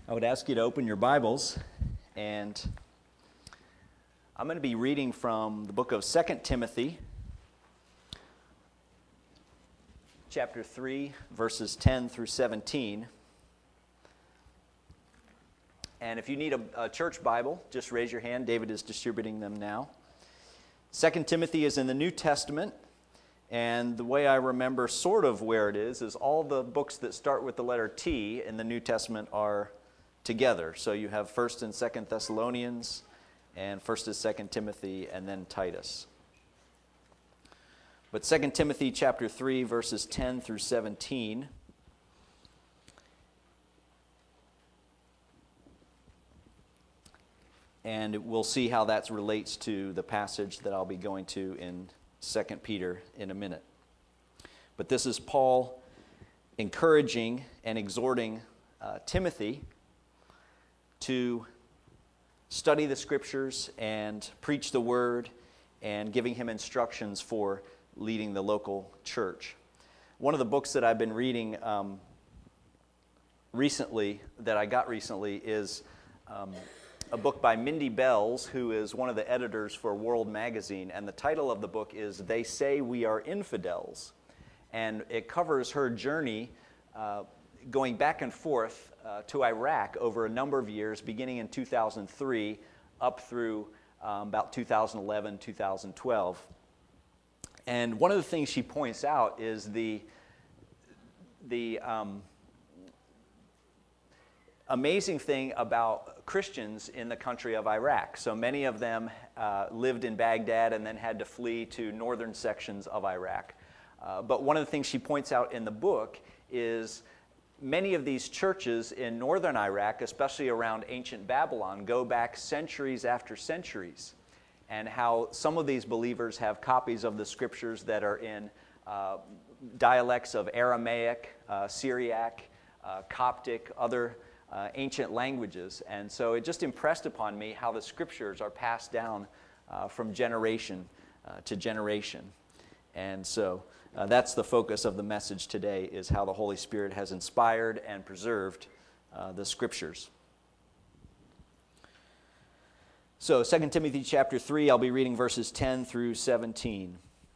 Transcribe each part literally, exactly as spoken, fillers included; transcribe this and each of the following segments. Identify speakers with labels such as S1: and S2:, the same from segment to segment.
S1: I would ask you to open your Bibles, and I'm going to be reading from the book of Second Timothy, chapter three, verses ten through seventeen. And if you need a, a church Bible, just raise your hand. David is distributing them now. Second Timothy is in the New Testament, and the way I remember sort of where it is, is all the books that start with the letter T in the New Testament are together. So you have First and Second Thessalonians, and First and Second Timothy, and then Titus. But Second Timothy chapter three, verses ten through seventeen. And we'll see how that relates to the passage that I'll be going to in Second Peter in a minute. But this is Paul encouraging and exhorting uh, Timothy to study the Scriptures and preach the Word, and giving him instructions for leading the local church. One of the books that I've been reading um, recently, that I got recently, is um, a book by Mindy Bells, who is one of the editors for World Magazine, and the title of the book is They Say We Are Infidels, and it covers her journey uh, going back and forth uh, to Iraq over a number of years, beginning in two thousand three up through um, about two thousand eleven, two thousand twelve. And one of the things she points out is the, the um, amazing thing about Christians in the country of Iraq. So many of them uh, lived in Baghdad and then had to flee to northern sections of Iraq. Uh, but one of the things she points out in the book is many of these churches in northern Iraq, especially around ancient Babylon, go back centuries after centuries, and how some of these believers have copies of the Scriptures that are in uh, dialects of Aramaic, uh, Syriac, uh, Coptic, other uh, ancient languages. And so it just impressed upon me how the Scriptures are passed down uh, from generation uh, to generation. And so uh, that's the focus of the message today, is how the Holy Spirit has inspired and preserved uh, the Scriptures. So Second Timothy chapter three, I'll be reading verses ten through seventeen.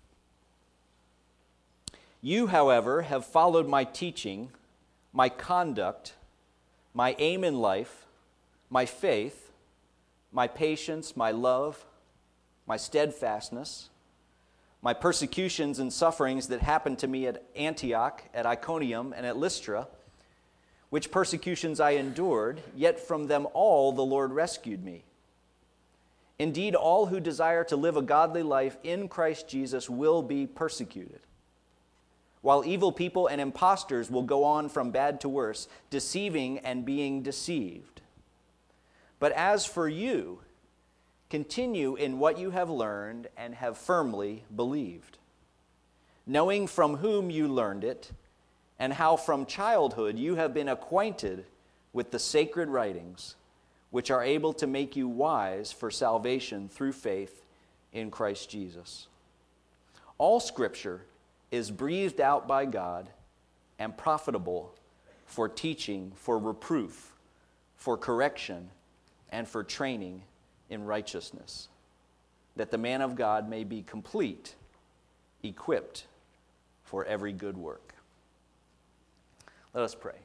S1: You, however, have followed my teaching, my conduct, my aim in life, my faith, my patience, my love, my steadfastness, my persecutions and sufferings that happened to me at Antioch, at Iconium, and at Lystra, which persecutions I endured, yet from them all the Lord rescued me. Indeed, all who desire to live a godly life in Christ Jesus will be persecuted, while evil people and impostors will go on from bad to worse, deceiving and being deceived. But as for you, continue in what you have learned and have firmly believed, knowing from whom you learned it, and how from childhood you have been acquainted with the sacred writings, which are able to make you wise for salvation through faith in Christ Jesus. All Scripture is breathed out by God and profitable for teaching, for reproof, for correction, and for training in righteousness, that the man of God may be complete, equipped for every good work. Let us pray.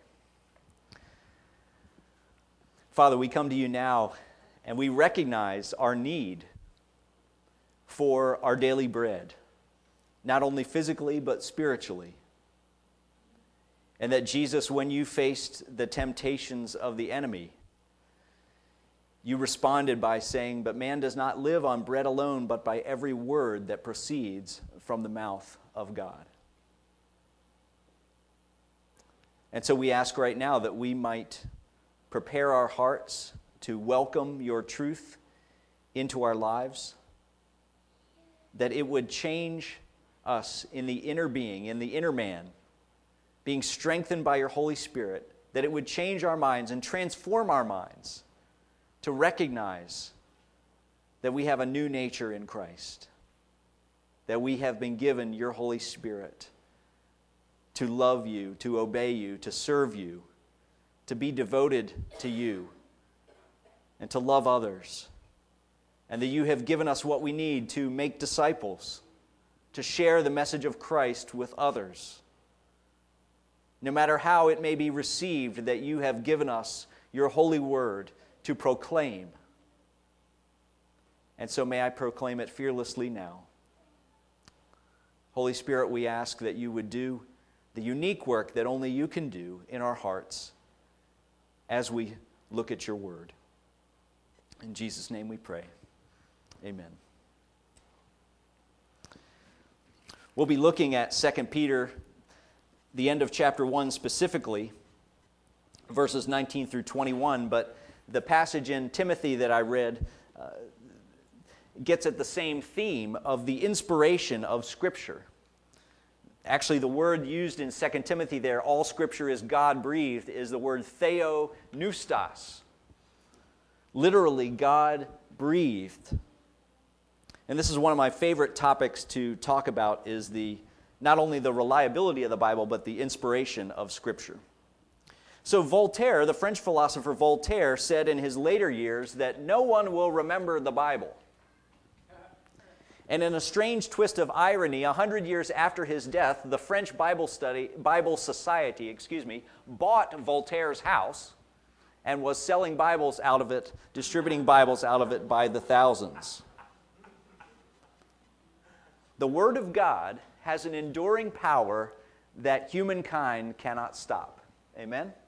S1: Father, we come to you now, and we recognize our need for our daily bread, not only physically but spiritually. And that Jesus, when you faced the temptations of the enemy, you responded by saying, "But man does not live on bread alone, but by every word that proceeds from the mouth of God." And so we ask right now that we might prepare our hearts to welcome your truth into our lives, that it would change us in the inner being, in the inner man, being strengthened by your Holy Spirit, that it would change our minds and transform our minds to recognize that we have a new nature in Christ, that we have been given your Holy Spirit to love you, to obey you, to serve you, to be devoted to you and to love others, and that you have given us what we need to make disciples, to share the message of Christ with others. No matter how it may be received, that you have given us your holy word to proclaim. And so may I proclaim it fearlessly now. Holy Spirit, we ask that you would do the unique work that only you can do in our hearts as we look at your word. In Jesus' name we pray. Amen. We'll be looking at Second Peter, the end of chapter one specifically, verses nineteen through twenty-one, but the passage in Timothy that I read uh, gets at the same theme of the inspiration of Scripture. Actually, the word used in Second Timothy there, all Scripture is God-breathed, is the word theopneustos. Literally, God-breathed. And this is one of my favorite topics to talk about, is the not only the reliability of the Bible, but the inspiration of Scripture. So Voltaire, the French philosopher Voltaire, said in his later years that no one will remember the Bible. And in a strange twist of irony, a hundred years after his death, the French Bible Study, Bible Society, excuse me, bought Voltaire's house and was selling Bibles out of it, distributing Bibles out of it by the thousands. The Word of God has an enduring power that humankind cannot stop. Amen? Amen?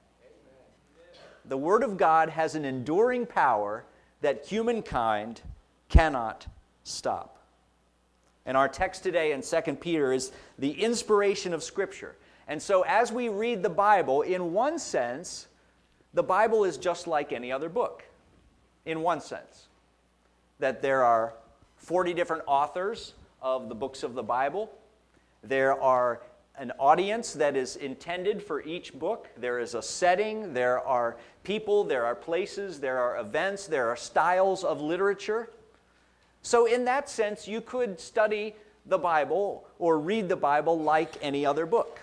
S1: The Word of God has an enduring power that humankind cannot stop. And our text today in Second Peter is the inspiration of Scripture. And so as we read the Bible, in one sense, the Bible is just like any other book. In one sense. That there are forty different authors of the books of the Bible. There are an audience that is intended for each book. There is a setting, there are people, there are places, there are events, there are styles of literature. So in that sense, you could study the Bible or read the Bible like any other book.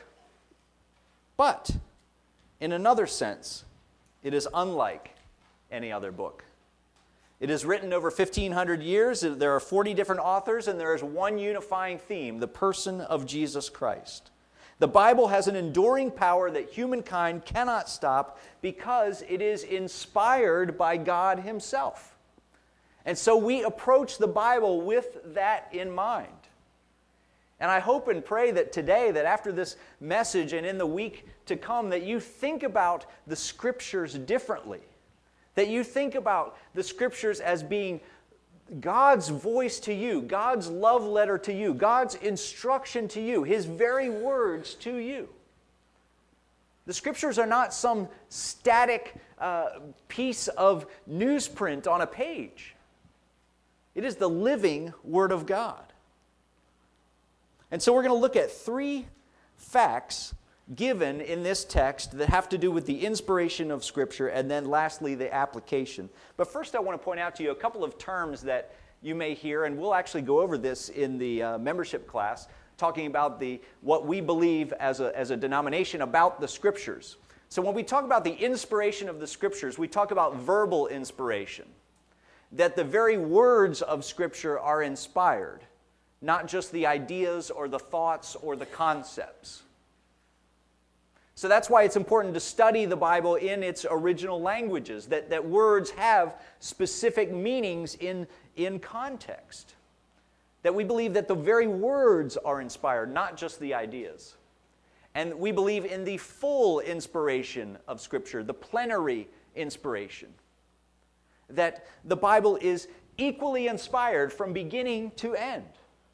S1: But in another sense, it is unlike any other book. It is written over fifteen hundred years. There are forty different authors, and there is one unifying theme, the person of Jesus Christ. The Bible has an enduring power that humankind cannot stop because it is inspired by God Himself. And so we approach the Bible with that in mind. And I hope and pray that today, that after this message and in the week to come, that you think about the Scriptures differently. That you think about the Scriptures as being God's voice to you, God's love letter to you, God's instruction to you, His very words to you. The Scriptures are not some static uh, piece of newsprint on a page. It is the living Word of God. And so we're going to look at three facts given in this text that have to do with the inspiration of Scripture, and then lastly, the application. But first I want to point out to you a couple of terms that you may hear, and we'll actually go over this in the uh, membership class, talking about the what we believe as a, as a denomination about the Scriptures. So when we talk about the inspiration of the Scriptures, we talk about verbal inspiration. That the very words of Scripture are inspired, not just the ideas or the thoughts or the concepts. So that's why it's important to study the Bible in its original languages, that, that words have specific meanings in, in context. That we believe that the very words are inspired, not just the ideas. And we believe in the full inspiration of Scripture, the plenary inspiration. That the Bible is equally inspired from beginning to end.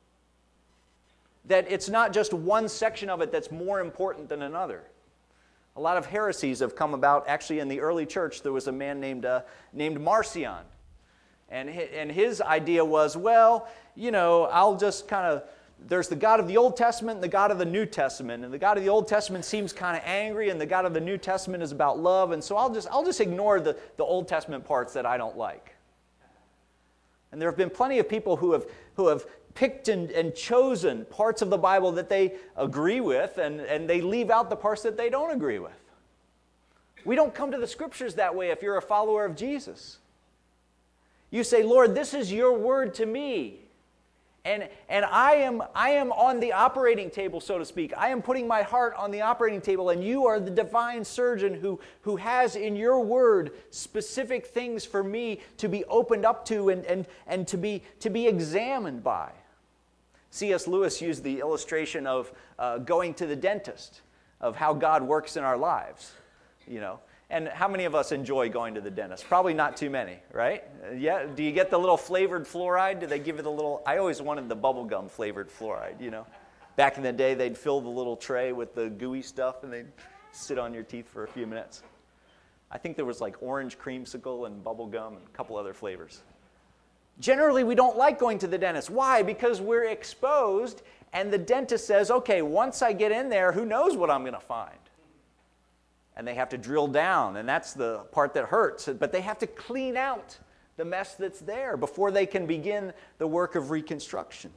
S1: That it's not just one section of it that's more important than another. A lot of heresies have come about. Actually, in the early church, there was a man named, uh, named Marcion. And his, and his idea was, well, you know, I'll just kind of, there's the God of the Old Testament and the God of the New Testament. And the God of the Old Testament seems kind of angry, and the God of the New Testament is about love. And so I'll just, I'll just ignore the, the Old Testament parts that I don't like. And there have been plenty of people who have, who have picked and, and chosen parts of the Bible that they agree with, and, and they leave out the parts that they don't agree with. We don't come to the Scriptures that way if you're a follower of Jesus. You say, Lord, this is your word to me. And, and I am, I am on the operating table, so to speak. I am putting my heart on the operating table, and you are the divine surgeon who, who has in your word specific things for me to be opened up to and, and, and to be, to be examined by. C S Lewis used the illustration of uh, going to the dentist, of how God works in our lives, you know. And how many of us enjoy going to the dentist? Probably not too many, right? Yeah. Do you get the little flavored fluoride? Do they give you the little... I always wanted the bubblegum flavored fluoride, you know. Back in the day, they'd fill the little tray with the gooey stuff, and they'd sit on your teeth for a few minutes. I think there was like orange creamsicle and bubblegum and a couple other flavors. Generally, we don't like going to the dentist. Why? Because we're exposed, and the dentist says, okay, once I get in there, who knows what I'm going to find? And they have to drill down, and that's the part that hurts. But they have to clean out the mess that's there before they can begin the work of reconstruction.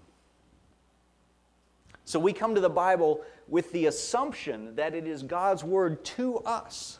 S1: So we come to the Bible with the assumption that it is God's word to us.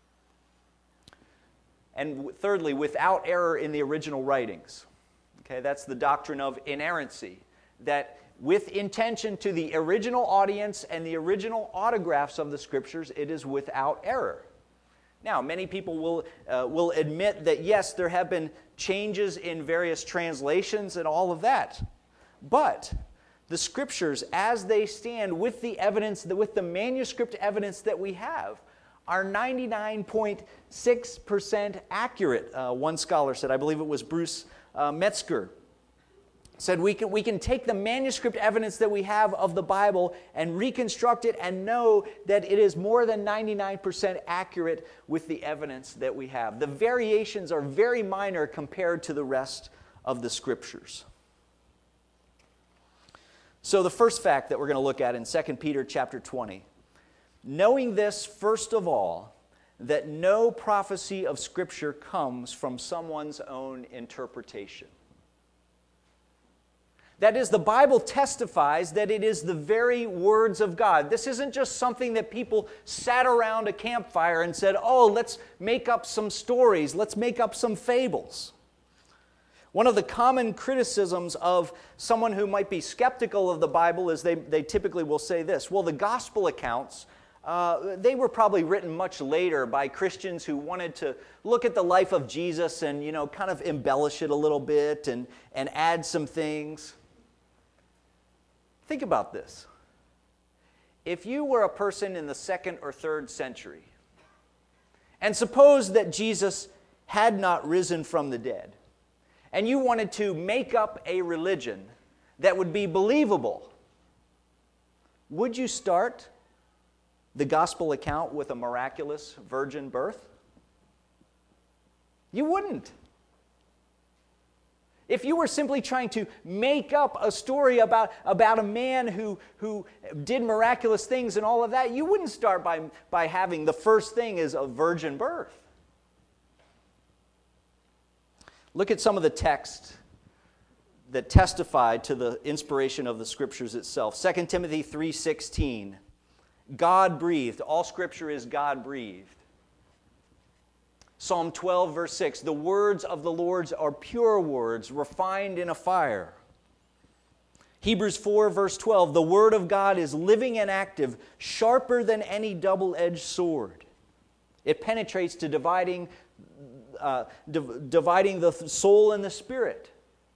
S1: And thirdly, without error in the original writings. Okay, that's the doctrine of inerrancy. That with intention to the original audience and the original autographs of the Scriptures, it is without error. Now, many people will, uh, will admit that, yes, there have been changes in various translations and all of that. But the Scriptures, as they stand with the evidence, with the manuscript evidence that we have, are ninety-nine point six percent accurate, uh, one scholar said. I believe it was Bruce uh, Metzger. Said we can, we can take the manuscript evidence that we have of the Bible and reconstruct it and know that it is more than ninety-nine percent accurate with the evidence that we have. The variations are very minor compared to the rest of the Scriptures. So the first fact that we're going to look at in Second Peter chapter twenty, knowing this first of all, that no prophecy of Scripture comes from someone's own interpretation. That is, the Bible testifies that it is the very words of God. This isn't just something that people sat around a campfire and said, oh, let's make up some stories, let's make up some fables. One of the common criticisms of someone who might be skeptical of the Bible is they, they typically will say this, well, the gospel accounts, uh, they were probably written much later by Christians who wanted to look at the life of Jesus and, you know, kind of embellish it a little bit and, and add some things. Think about this. If you were a person in the second or third century, and suppose that Jesus had not risen from the dead, and you wanted to make up a religion that would be believable, would you start the gospel account with a miraculous virgin birth? You wouldn't. If you were simply trying to make up a story about, about a man who, who did miraculous things and all of that, you wouldn't start by, by having the first thing is a virgin birth. Look at some of the texts that testify to the inspiration of the Scriptures itself. Second Timothy three sixteen, God-breathed. All Scripture is God-breathed. Psalm twelve, verse six, the words of the Lord are pure words, refined in a fire. Hebrews four, verse twelve, the word of God is living and active, sharper than any double-edged sword. It penetrates to dividing, uh, div- dividing the soul and the spirit.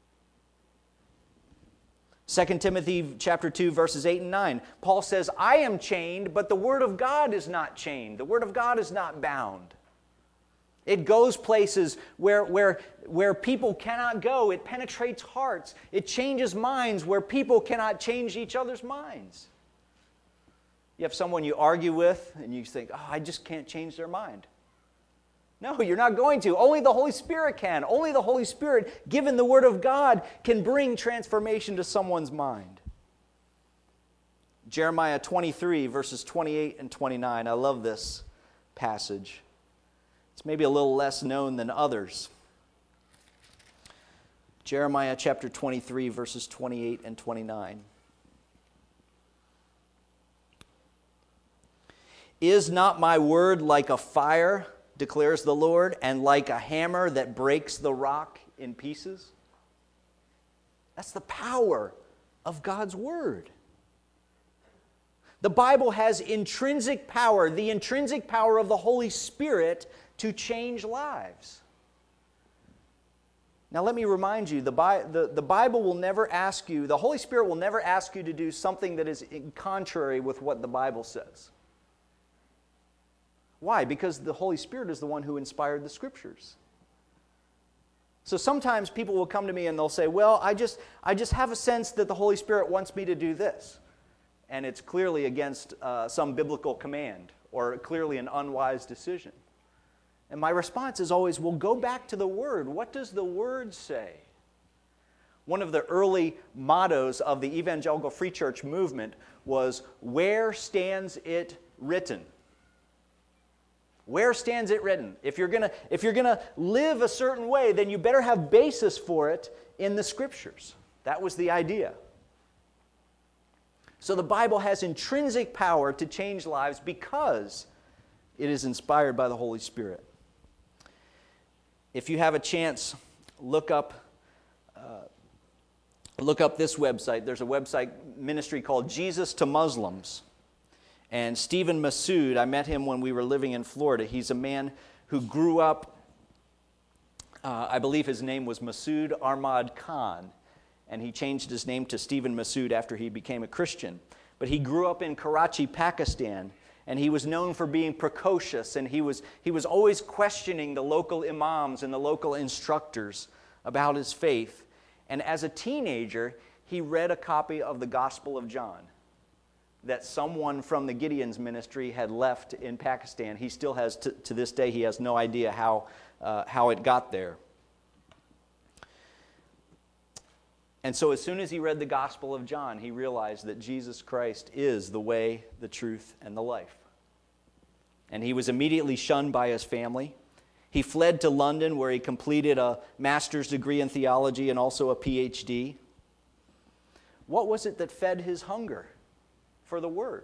S1: Second Timothy chapter two, verses eight and nine, Paul says, I am chained, but the word of God is not chained. The word of God is not bound. It goes places where, where, where people cannot go. It penetrates hearts. It changes minds where people cannot change each other's minds. You have someone you argue with and you think, oh, I just can't change their mind. No, you're not going to. Only the Holy Spirit can. Only the Holy Spirit, given the Word of God, can bring transformation to someone's mind. Jeremiah twenty-three, verses twenty-eight and twenty-nine. I love this passage. It's maybe a little less known than others. Jeremiah chapter twenty-three, verses twenty-eight and twenty-nine. Is not my word like a fire, declares the Lord, and like a hammer that breaks the rock in pieces? That's the power of God's word. The Bible has intrinsic power, the intrinsic power of the Holy Spirit to change lives. Now let me remind you, the, Bi- the, the Bible will never ask you, the Holy Spirit will never ask you to do something that is in contrary with what the Bible says. Why? Because the Holy Spirit is the one who inspired the Scriptures. So sometimes people will come to me and they'll say, well, I just, I just have a sense that the Holy Spirit wants me to do this. And it's clearly against uh, some biblical command or clearly an unwise decision. And my response is always, well, go back to the Word. What does the Word say? One of the early mottos of the Evangelical Free Church movement was, where stands it written? Where stands it written? If you're gonna, if you're gonna live a certain way, then you better have basis for it in the Scriptures. That was the idea. So the Bible has intrinsic power to change lives because it is inspired by the Holy Spirit. If you have a chance, look up, uh, look up this website. There's a website ministry called Jesus to Muslims. And Stephen Massoud, I met him when we were living in Florida. He's a man who grew up, uh, I believe his name was Massoud Ahmad Khan, and he changed his name to Stephen Massoud after he became a Christian. But he grew up in Karachi, Pakistan, and he was known for being precocious, and he was, he was always questioning the local imams and the local instructors about his faith. And as a teenager, he read a copy of the Gospel of John that someone from the Gideon's ministry had left in Pakistan. He still has, to, to this day, he has no idea how, uh, how it got there. And so as soon as he read the Gospel of John, he realized that Jesus Christ is the way, the truth, and the life. And he was immediately shunned by his family. He fled to London, where he completed a master's degree in theology and also a P H D. What was it that fed his hunger for the Word?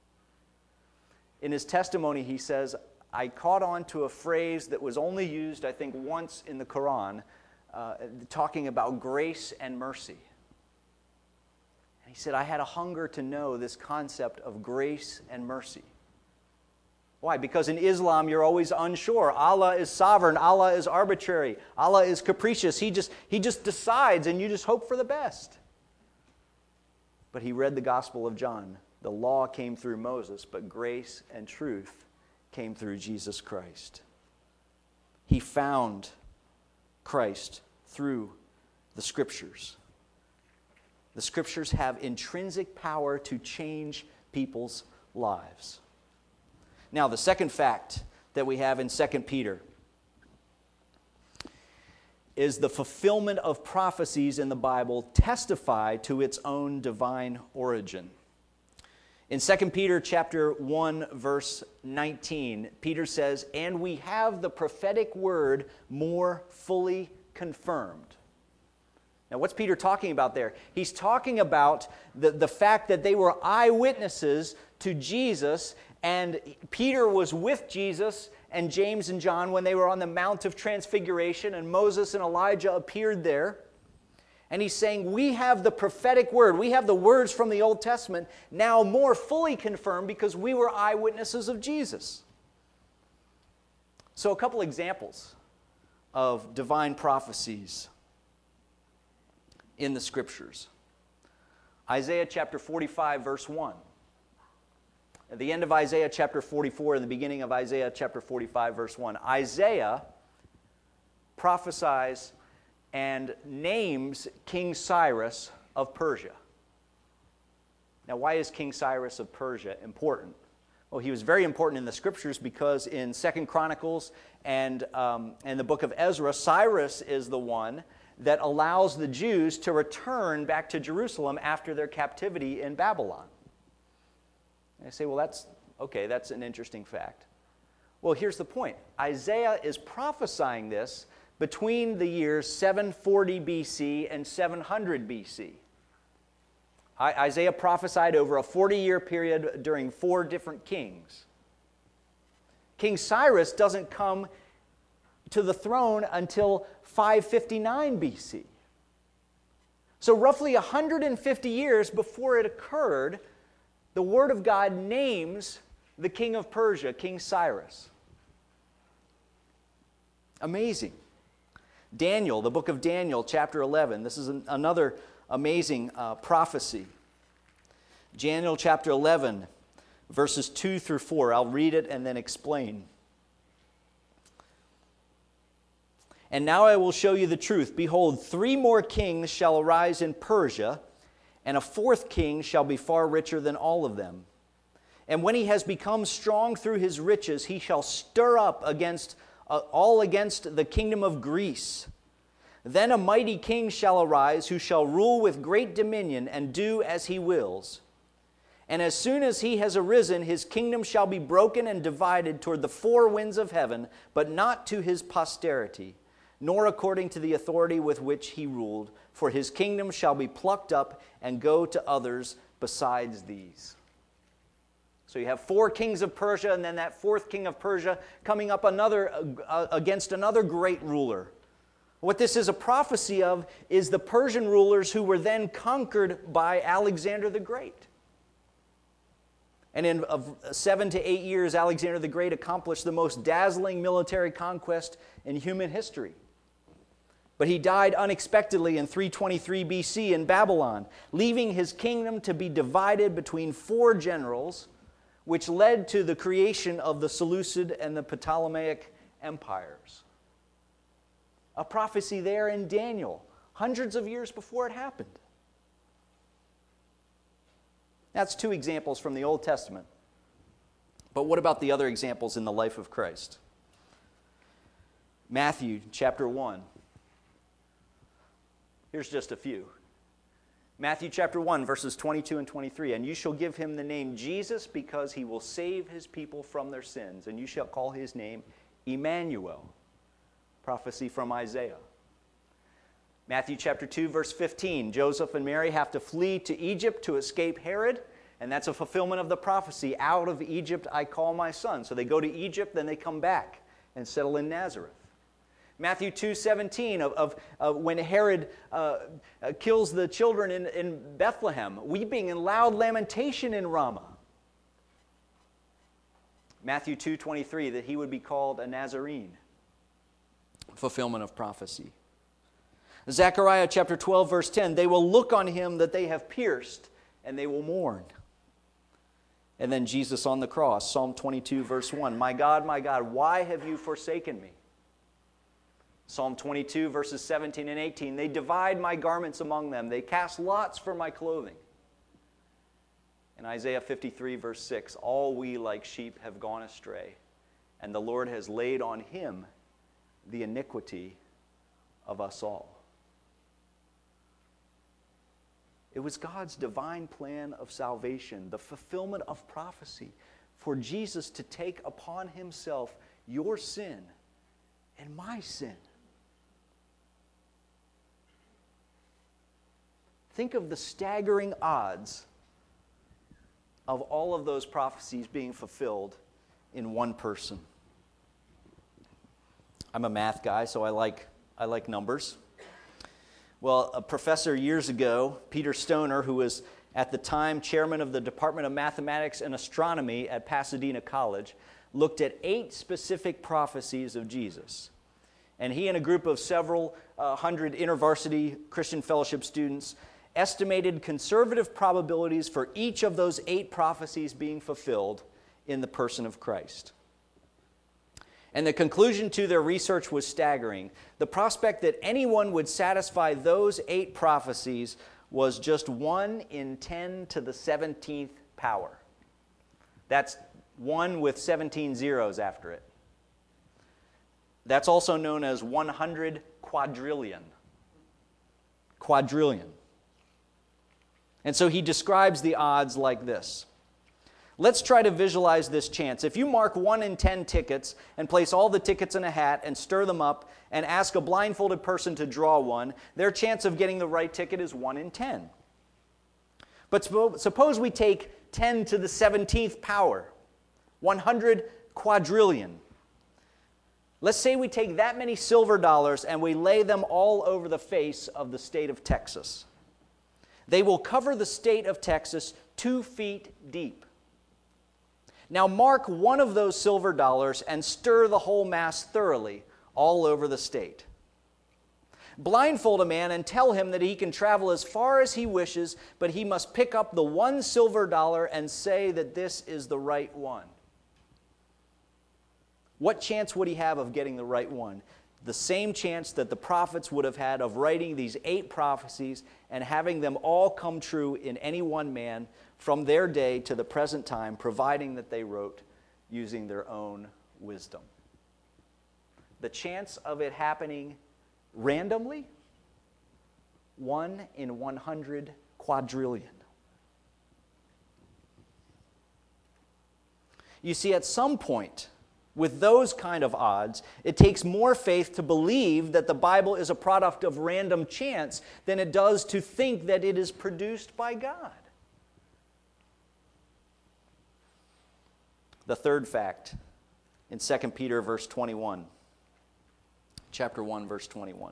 S1: In his testimony, he says, I caught on to a phrase that was only used, I think, once in the Quran, uh, talking about grace and mercy. And he said, I had a hunger to know this concept of grace and mercy. Why? Because in Islam, you're always unsure. Allah is sovereign. Allah is arbitrary. Allah is capricious. He just, he just decides, and you just hope for the best. But he read the Gospel of John. The law came through Moses, but grace and truth came through Jesus Christ. He found Christ through the Scriptures. The Scriptures have intrinsic power to change people's lives. Now, the second fact that we have in Second Peter is the fulfillment of prophecies in the Bible testify to its own divine origin. In Second Peter chapter one, verse nineteen, Peter says, and we have the prophetic word more fully confirmed. Now, what's Peter talking about there? He's talking about the, the fact that they were eyewitnesses to Jesus, and Peter was with Jesus and James and John when they were on the Mount of Transfiguration, and Moses and Elijah appeared there. And he's saying, we have the prophetic word, we have the words from the Old Testament now more fully confirmed because we were eyewitnesses of Jesus. So a couple examples of divine prophecies in the Scriptures. Isaiah chapter forty-five, verse one. At the end of Isaiah chapter forty-four and the beginning of Isaiah chapter forty-five, verse one, Isaiah prophesies and names King Cyrus of Persia. Now, why is King Cyrus of Persia important? Well, he was very important in the Scriptures because in Second Chronicles and, um, and the book of Ezra, Cyrus is the one that allows the Jews to return back to Jerusalem after their captivity in Babylon. And I say, well, that's, okay, that's an interesting fact. Well, here's the point. Isaiah is prophesying this between the years seven forty B C and seven hundred B C. I, Isaiah prophesied over a forty-year period during four different kings. King Cyrus doesn't come to the throne until five fifty-nine B C. So roughly one hundred fifty years before it occurred, the Word of God names the king of Persia, King Cyrus. Amazing. Daniel, the book of Daniel, chapter eleven. This is an, another amazing uh, prophecy. Daniel chapter eleven, verses two through four. I'll read it and then explain. And now I will show you the truth. Behold, three more kings shall arise in Persia, and a fourth king shall be far richer than all of them. And when he has become strong through his riches, he shall stir up against uh, all against the kingdom of Greece. Then a mighty king shall arise, who shall rule with great dominion and do as he wills. And as soon as he has arisen, his kingdom shall be broken and divided toward the four winds of heaven, but not to his posterity, nor according to the authority with which he ruled, for his kingdom shall be plucked up and go to others besides these. So you have four kings of Persia, and then that fourth king of Persia coming up another uh, against another great ruler. What this is a prophecy of is the Persian rulers who were then conquered by Alexander the Great. And in uh, seven to eight years, Alexander the Great accomplished the most dazzling military conquest in human history. But he died unexpectedly in three twenty-three B C in Babylon, leaving his kingdom to be divided between four generals, which led to the creation of the Seleucid and the Ptolemaic empires. A prophecy there in Daniel, hundreds of years before it happened. That's two examples from the Old Testament. But what about the other examples in the life of Christ? Matthew chapter one. Here's just a few. Matthew chapter one, verses twenty-two and twenty-three. And you shall give him the name Jesus, because he will save his people from their sins. And you shall call his name Emmanuel. Prophecy from Isaiah. Matthew chapter two, verse fifteen. Joseph and Mary have to flee to Egypt to escape Herod. And that's a fulfillment of the prophecy. Out of Egypt I call my son. So they go to Egypt, then they come back and settle in Nazareth. Matthew two seventeen, of, of, of when Herod uh, uh, kills the children in, in Bethlehem, weeping and loud lamentation in Ramah. Matthew two twenty-three, that he would be called a Nazarene. Fulfillment of prophecy. Zechariah chapter twelve, verse ten, they will look on him that they have pierced, and they will mourn. And then Jesus on the cross, Psalm twenty-two, verse one, my God, my God, why have you forsaken me? Psalm twenty-two, verses seventeen and eighteen, they divide my garments among them. They cast lots for my clothing. And Isaiah fifty-three, verse six, all we like sheep have gone astray, and the Lord has laid on him the iniquity of us all. It was God's divine plan of salvation, the fulfillment of prophecy, for Jesus to take upon himself your sin and my sin. Think of the staggering odds of all of those prophecies being fulfilled in one person. I'm a math guy, so I like, I like numbers. Well, a professor years ago, Peter Stoner, who was at the time chairman of the Department of Mathematics and Astronomy at Pasadena College, looked at eight specific prophecies of Jesus. And he and a group of several uh, hundred InterVarsity Christian Fellowship students estimated conservative probabilities for each of those eight prophecies being fulfilled in the person of Christ. And the conclusion to their research was staggering. The prospect that anyone would satisfy those eight prophecies was just one in ten to the seventeenth power. That's one with seventeen zeros after it. That's also known as one hundred quadrillion. Quadrillion. And so he describes the odds like this. Let's try to visualize this chance. If you mark one in ten tickets and place all the tickets in a hat and stir them up and ask a blindfolded person to draw one, their chance of getting the right ticket is one in ten. But suppose we take ten to the seventeenth power, one hundred quadrillion. Let's say we take that many silver dollars and we lay them all over the face of the state of Texas. They will cover the state of Texas two feet deep. Now mark one of those silver dollars and stir the whole mass thoroughly all over the state. Blindfold a man and tell him that he can travel as far as he wishes, but he must pick up the one silver dollar and say that this is the right one. What chance would he have of getting the right one? The same chance that the prophets would have had of writing these eight prophecies and having them all come true in any one man from their day to the present time, providing that they wrote using their own wisdom. The chance of it happening randomly? One in one hundred quadrillion. You see, at some point, with those kind of odds, it takes more faith to believe that the Bible is a product of random chance than it does to think that it is produced by God. The third fact in Second Peter verse twenty-one. Chapter one, verse twenty-one.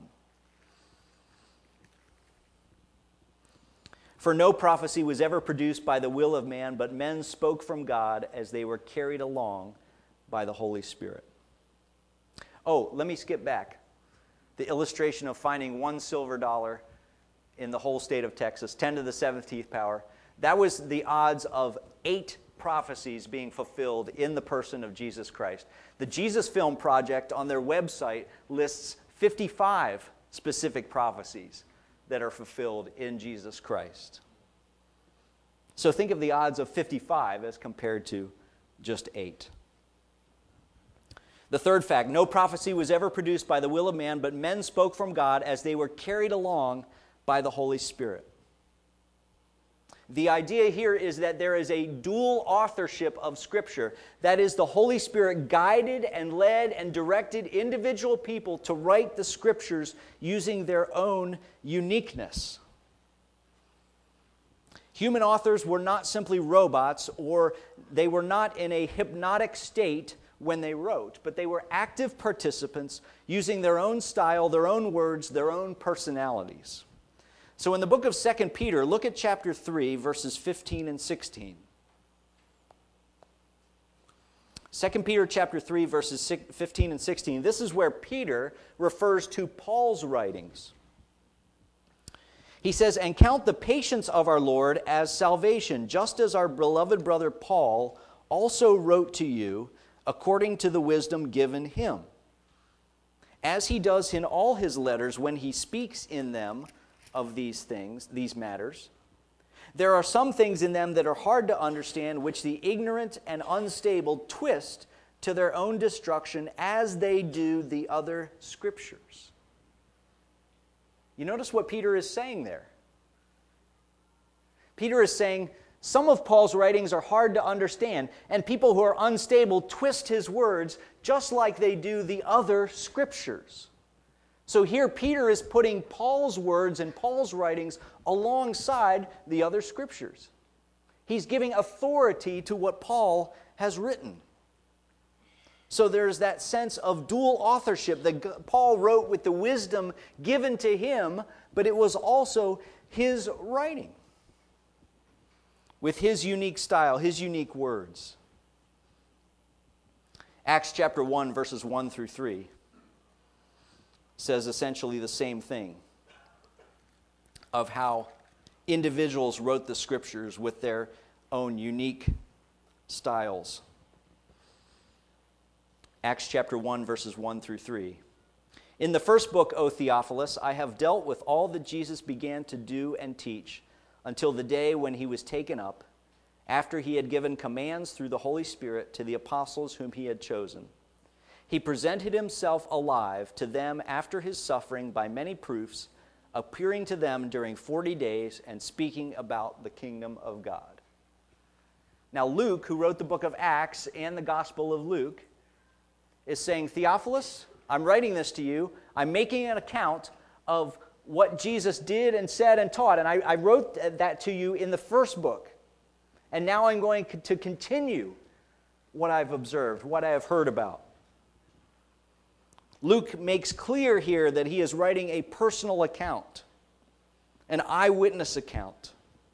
S1: For no prophecy was ever produced by the will of man, but men spoke from God as they were carried along by the Holy Spirit. Oh, let me skip back. The illustration of finding one silver dollar in the whole state of Texas, ten to the seventeenth power, that was the odds of eight prophecies being fulfilled in the person of Jesus Christ. The Jesus Film Project on their website lists fifty-five specific prophecies that are fulfilled in Jesus Christ. So think of the odds of fifty-five as compared to just eight. The third fact, no prophecy was ever produced by the will of man, but men spoke from God as they were carried along by the Holy Spirit. The idea here is that there is a dual authorship of Scripture. That is, the Holy Spirit guided and led and directed individual people to write the Scriptures using their own uniqueness. Human authors were not simply robots, or they were not in a hypnotic state when they wrote, but they were active participants using their own style, their own words, their own personalities. So in the book of Second Peter, look at chapter three, verses fifteen and sixteen. Second Peter chapter three, verses fifteen and sixteen. This is where Peter refers to Paul's writings. He says, "And count the patience of our Lord as salvation, just as our beloved brother Paul also wrote to you, according to the wisdom given him, as he does in all his letters when he speaks in them of these things, these matters. There are some things in them that are hard to understand, which the ignorant and unstable twist to their own destruction, as they do the other Scriptures." You notice what Peter is saying there. Peter is saying, some of Paul's writings are hard to understand, and people who are unstable twist his words just like they do the other Scriptures. So here Peter is putting Paul's words and Paul's writings alongside the other Scriptures. He's giving authority to what Paul has written. So there's that sense of dual authorship that Paul wrote with the wisdom given to him, but it was also his writing, with his unique style, his unique words. Acts chapter one, verses one through three says essentially the same thing of how individuals wrote the Scriptures with their own unique styles. Acts chapter one, verses one through three. "In the first book, O Theophilus, I have dealt with all that Jesus began to do and teach, until the day when he was taken up, after he had given commands through the Holy Spirit to the apostles whom he had chosen. He presented himself alive to them after his suffering by many proofs, appearing to them during forty days and speaking about the kingdom of God." Now Luke, who wrote the book of Acts and the Gospel of Luke, is saying, Theophilus, I'm writing this to you. I'm making an account of what Jesus did and said and taught. And I, I wrote that to you in the first book. And now I'm going to continue what I've observed, what I have heard about. Luke makes clear here that he is writing a personal account, an eyewitness account.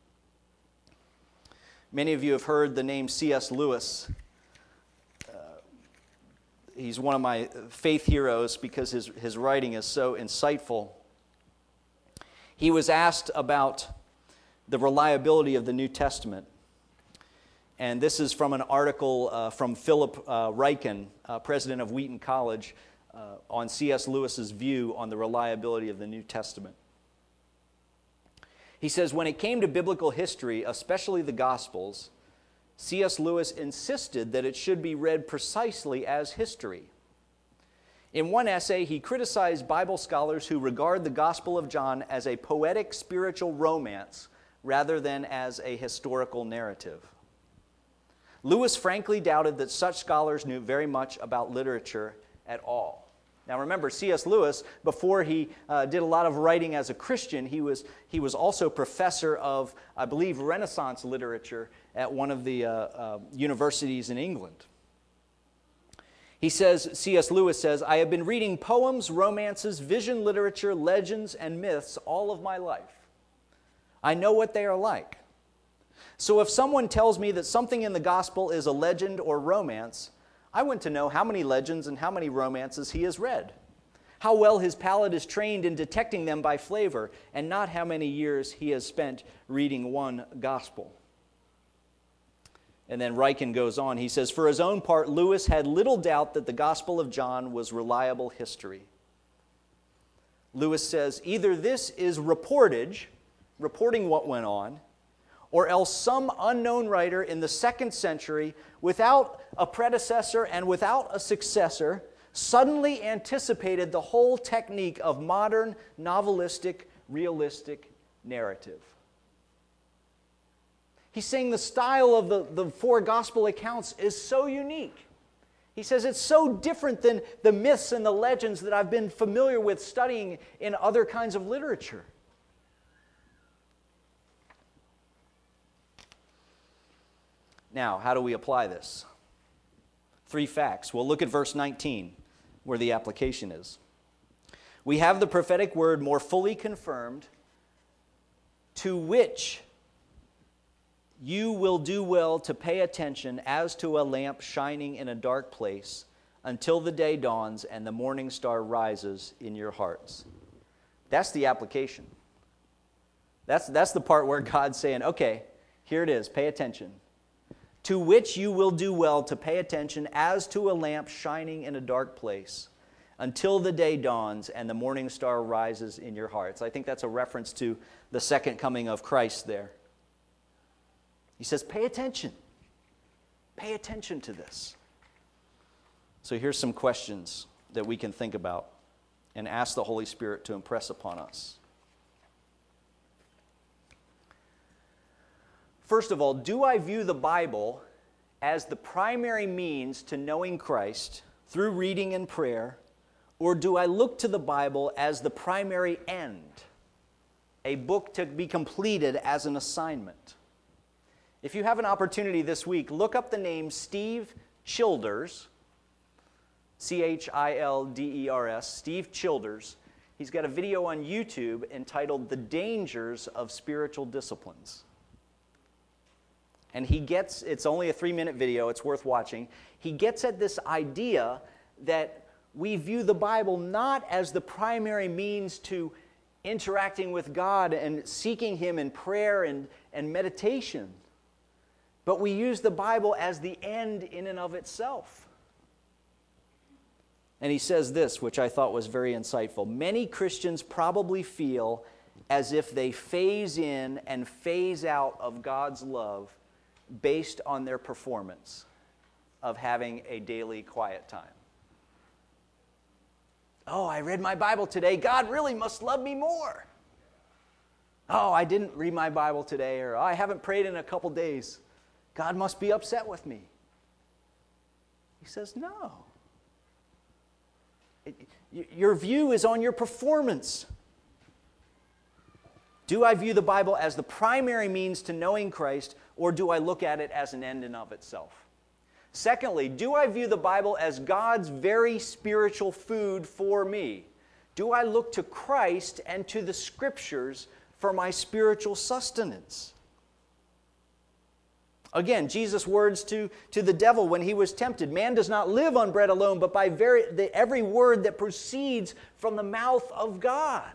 S1: Many of you have heard the name C S Lewis. Uh, he's one of my faith heroes because his, his writing is so insightful. He was asked about the reliability of the New Testament. And this is from an article uh, from Philip uh, Ryken, uh, president of Wheaton College, uh, on C S Lewis's view on the reliability of the New Testament. He says, when it came to biblical history, especially the Gospels, C S Lewis insisted that it should be read precisely as history. In one essay, he criticized Bible scholars who regard the Gospel of John as a poetic spiritual romance rather than as a historical narrative. Lewis frankly doubted that such scholars knew very much about literature at all. Now remember, C S Lewis, before he uh, did a lot of writing as a Christian, he was, he was also professor of, I believe, Renaissance literature at one of the uh, uh, universities in England. He says, C S Lewis says, I have been reading poems, romances, vision literature, legends, and myths all of my life. I know what they are like. So if someone tells me that something in the gospel is a legend or romance, I want to know how many legends and how many romances he has read, how well his palate is trained in detecting them by flavor, and not how many years he has spent reading one gospel. And then Ryken goes on. He says, for his own part, Lewis had little doubt that the Gospel of John was reliable history. Lewis says, either this is reportage, reporting what went on, or else some unknown writer in the second century, without a predecessor and without a successor, suddenly anticipated the whole technique of modern, novelistic, realistic narrative. He's saying the style of the, the four gospel accounts is so unique. He says it's so different than the myths and the legends that I've been familiar with studying in other kinds of literature. Now, how do we apply this? Three facts. We'll look at verse nineteen, where the application is. We have the prophetic word more fully confirmed, to which you will do well to pay attention as to a lamp shining in a dark place until the day dawns and the morning star rises in your hearts. That's the application. That's, that's the part where God's saying, okay, here it is, pay attention. To which you will do well to pay attention as to a lamp shining in a dark place until the day dawns and the morning star rises in your hearts. I think that's a reference to the second coming of Christ there. He says, pay attention. Pay attention to this. So here's some questions that we can think about and ask the Holy Spirit to impress upon us. First of all, do I view the Bible as the primary means to knowing Christ through reading and prayer, or do I look to the Bible as the primary end, a book to be completed as an assignment? If you have an opportunity this week, look up the name Steve Childers, C H I L D E R S, Steve Childers. He's got a video on YouTube entitled The Dangers of Spiritual Disciplines. And he gets, it's only a three-minute video, it's worth watching. He gets at this idea that we view the Bible not as the primary means to interacting with God and seeking Him in prayer and, and meditation, but we use the Bible as the end in and of itself. And he says this, which I thought was very insightful. Many Christians probably feel as if they phase in and phase out of God's love based on their performance of having a daily quiet time. Oh, I read my Bible today. God really must love me more. Oh, I didn't read my Bible today, or oh, I haven't prayed in a couple days. God must be upset with me. He says, no. It, your view is on your performance. Do I view the Bible as the primary means to knowing Christ, or do I look at it as an end in of itself? Secondly, do I view the Bible as God's very spiritual food for me? Do I look to Christ and to the Scriptures for my spiritual sustenance? Again, Jesus' words to, to the devil when he was tempted, man does not live on bread alone, but by very, the, every word that proceeds from the mouth of God.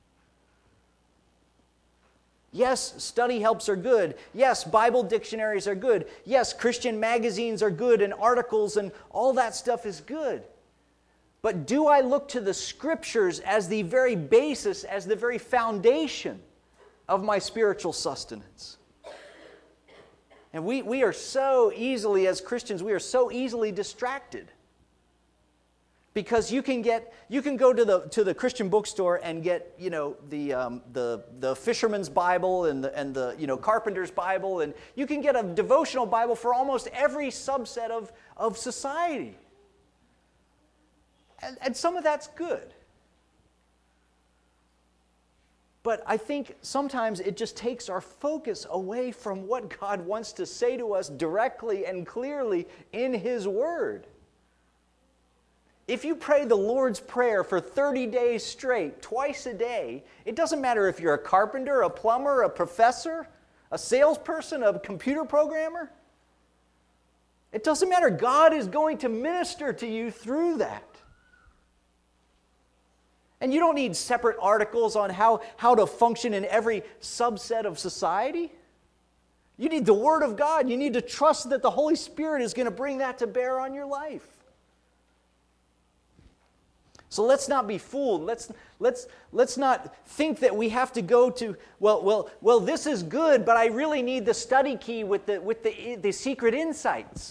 S1: Yes, study helps are good. Yes, Bible dictionaries are good. Yes, Christian magazines are good and articles and all that stuff is good. But do I look to the Scriptures as the very basis, as the very foundation of my spiritual sustenance? And we, we are so easily, as Christians, we are so easily distracted. Because you can get, you can go to the to the Christian bookstore and get, you know, the um, the the Fisherman's Bible and the and the you know Carpenter's Bible, and you can get a devotional Bible for almost every subset of of society. And, and some of that's good. But I think sometimes it just takes our focus away from what God wants to say to us directly and clearly in His Word. If you pray the Lord's Prayer for thirty days straight, twice a day, it doesn't matter if you're a carpenter, a plumber, a professor, a salesperson, a computer programmer. It doesn't matter. God is going to minister to you through that. And you don't need separate articles on how, how to function in every subset of society. You need the Word of God. You need to trust that the Holy Spirit is going to bring that to bear on your life. So let's not be fooled. Let's, let's, let's not think that we have to go to, well, well, well, this is good, but I really need the study key with the, with the, the secret insights.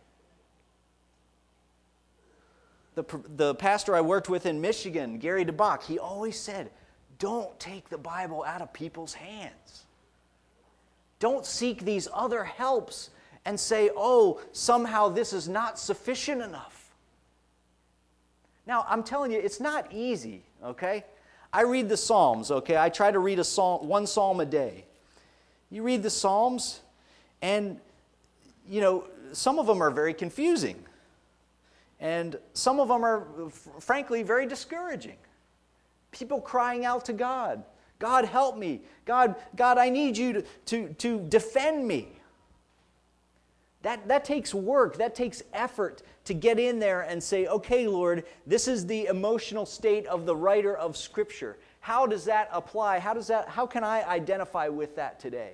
S1: The, the pastor I worked with in Michigan, Gary DeBach, he always said, don't take the Bible out of people's hands. Don't seek these other helps and say, oh, somehow this is not sufficient enough. Now, I'm telling you, it's not easy, okay? I read the Psalms, okay? I try to read a psalm, one psalm a day. You read the Psalms, and, you know, some of them are very confusing. And some of them are, frankly, very discouraging. People crying out to God, God, help me. God, God, I need you to, to, to defend me. That, that takes work. That takes effort to get in there and say, okay, Lord, this is the emotional state of the writer of Scripture. How does that apply? How does that, how can I identify with that today?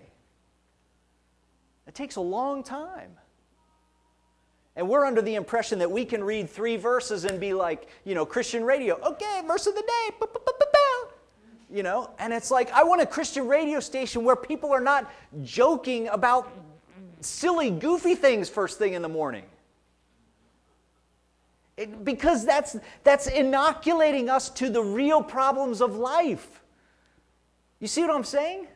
S1: It takes a long time. And we're under the impression that we can read three verses and be like, you know, Christian radio. Okay, verse of the day. You know, and it's like, I want a Christian radio station where people are not joking about silly, goofy things first thing in the morning. It, because that's, that's inoculating us to the real problems of life. You see what I'm saying?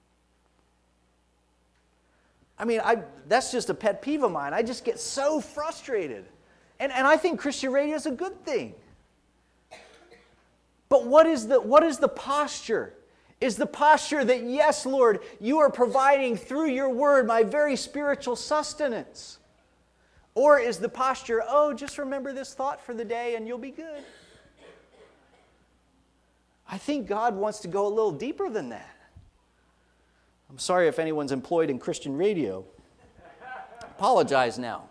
S1: I mean, I, that's just a pet peeve of mine. I just get so frustrated. And, and I think Christian radio is a good thing. But what is the, what is the posture? Is the posture that, yes, Lord, you are providing through your word my very spiritual sustenance? Or is the posture, oh, just remember this thought for the day and you'll be good? I think God wants to go a little deeper than that. I'm sorry if anyone's employed in Christian radio. Apologize now.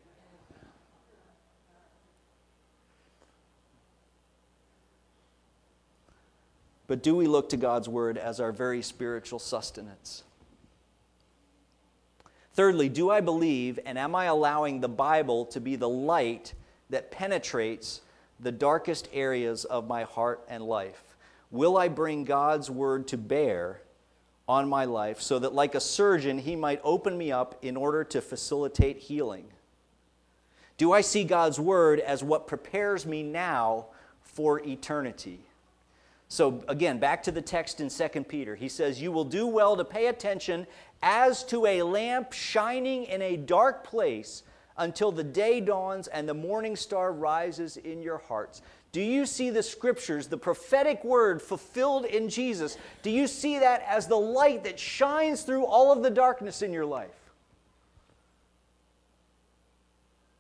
S1: But do we look to God's Word as our very spiritual sustenance? Thirdly, do I believe and am I allowing the Bible to be the light that penetrates the darkest areas of my heart and life? Will I bring God's Word to bear on my life so that like a surgeon, He might open me up in order to facilitate healing? Do I see God's Word as what prepares me now for eternity? So again, back to the text in Second Peter. He says, you will do well to pay attention as to a lamp shining in a dark place until the day dawns and the morning star rises in your hearts. Do you see the Scriptures, the prophetic word fulfilled in Jesus? Do you see that as the light that shines through all of the darkness in your life?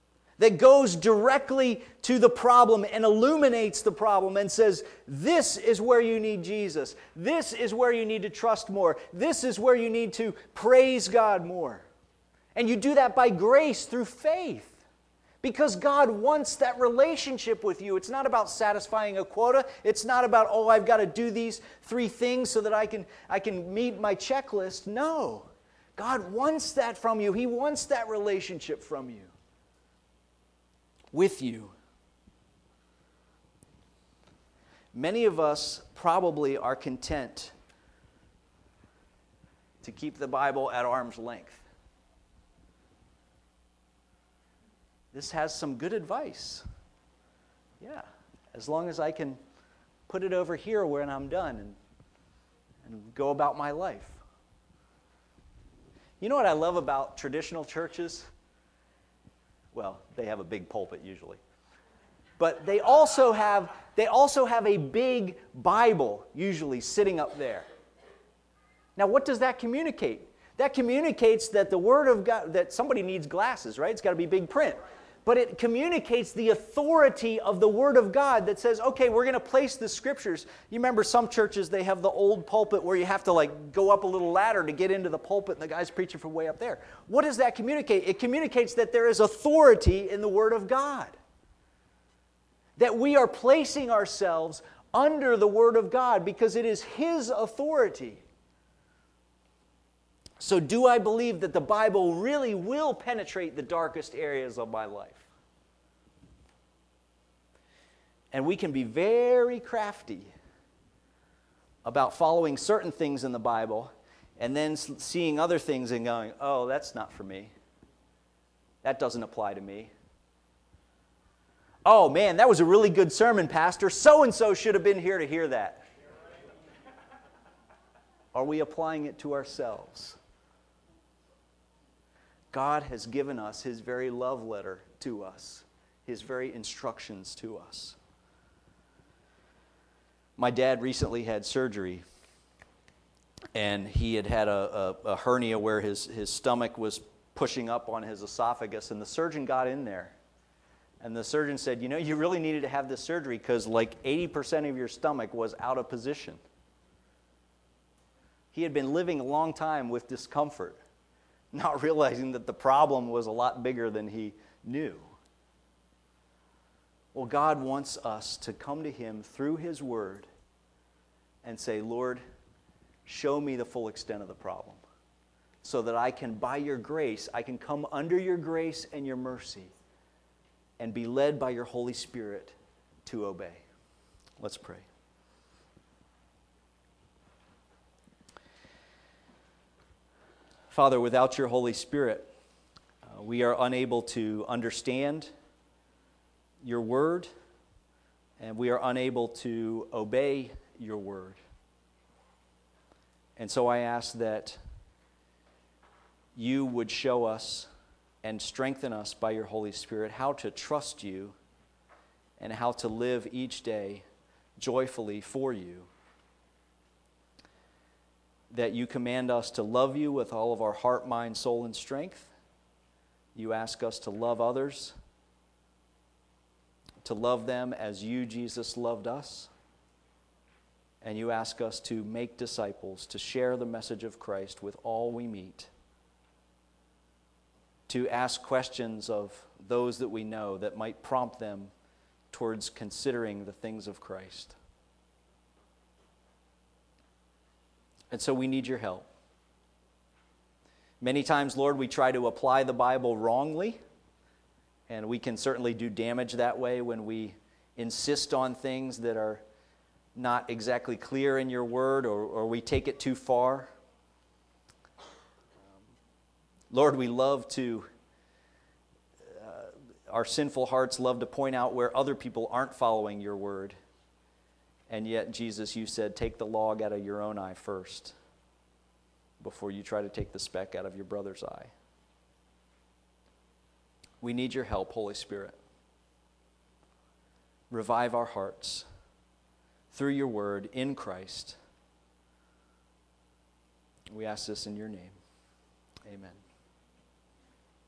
S1: that goes directly to the problem and illuminates the problem and says, this is where you need Jesus. This is where you need to trust more. This is where you need to praise God more. And you do that by grace through faith. Because God wants that relationship with you. It's not about satisfying a quota. It's not about, oh, I've got to do these three things so that I can, I can meet my checklist. No. God wants that from you. He wants that relationship from you. With you. Many of us probably are content to keep the Bible at arm's length. This has some good advice. Yeah, as long as I can put it over here when I'm done and, and go about my life. You know what I love about traditional churches? Well, they have a big pulpit usually. But they also have they also have a big Bible usually sitting up there. Now, what does that communicate? That communicates that the Word of God, that somebody needs glasses, right? It's got to be big print. But it communicates the authority of the Word of God that says, okay, we're going to place the Scriptures. You remember some churches, they have the old pulpit where you have to like go up a little ladder to get into the pulpit and the guy's preaching from way up there. What does that communicate? It communicates that there is authority in the Word of God. That we are placing ourselves under the Word of God because it is His authority. So do I believe that the Bible really will penetrate the darkest areas of my life? And we can be very crafty about following certain things in the Bible and then seeing other things and going, oh, that's not for me. That doesn't apply to me. Oh, man, that was a really good sermon, Pastor. So-and-so should have been here to hear that. Are we applying it to ourselves? God has given us His very love letter to us, His very instructions to us. My dad recently had surgery, and he had had a, a, a hernia where his, his stomach was pushing up on his esophagus, and the surgeon got in there. And the surgeon said, you know, you really needed to have this surgery because like eighty percent of your stomach was out of position. He had been living a long time with discomfort, not realizing that the problem was a lot bigger than he knew. Well, God wants us to come to Him through His Word and say, Lord, show me the full extent of the problem so that I can, by your grace, I can come under your grace and your mercy and be led by your Holy Spirit to obey. Let's pray. Father, without your Holy Spirit, uh, we are unable to understand your word, and we are unable to obey your word. And so I ask that you would show us and strengthen us by your Holy Spirit how to trust you and how to live each day joyfully for you. That you command us to love you with all of our heart, mind, soul, and strength. You ask us to love others, to love them as you, Jesus, loved us. And you ask us to make disciples, to share the message of Christ with all we meet, to ask questions of those that we know that might prompt them towards considering the things of Christ. And so we need your help. Many times, Lord, we try to apply the Bible wrongly, and we can certainly do damage that way when we insist on things that are not exactly clear in your word, or, or we take it too far. Um, Lord, we love to, uh, our sinful hearts love to point out where other people aren't following your word. And yet, Jesus, you said, take the log out of your own eye first before you try to take the speck out of your brother's eye. We need your help, Holy Spirit. Revive our hearts through your word in Christ. We ask this in your name. Amen.